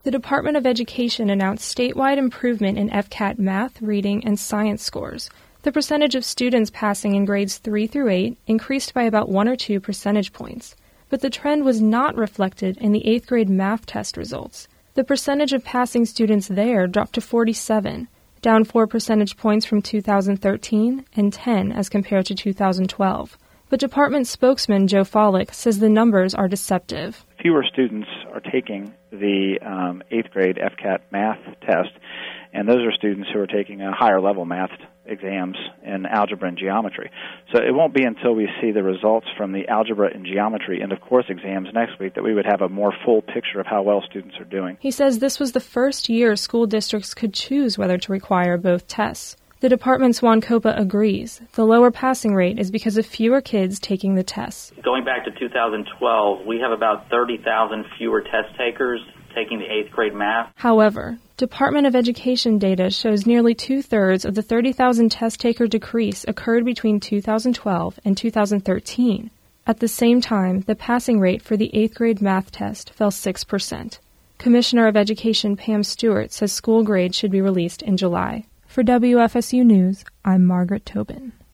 The Department of Education announced statewide improvement in FCAT math, reading, and science scores. The percentage of students passing in grades 3 through 8 increased by about 1 or 2 percentage points, but the trend was not reflected in the 8th grade math test results. The percentage of passing students there dropped to 47, down 4 percentage points from 2013 and 10 as compared to 2012. But department spokesman Joe Follick says the numbers are deceptive. Fewer students are taking the 8th grade FCAT math test, and those are students who are taking a higher level math exams in algebra and geometry. So it won't be until we see the results from the algebra and geometry end of course exams next week that we would have a more full picture of how well students are doing. He says this was the first year school districts could choose whether to require both tests. The department's Juan Copa agrees. The lower passing rate is because of fewer kids taking the tests. Going back to 2012, we have about 30,000 fewer test takers taking the 8th grade math. However, Department of Education data shows nearly 2/3 of the 30,000 test taker decrease occurred between 2012 and 2013. At the same time, the passing rate for the 8th grade math test fell 6%. Commissioner of Education Pam Stewart says school grades should be released in July. For WFSU News, I'm Margaret Tobin.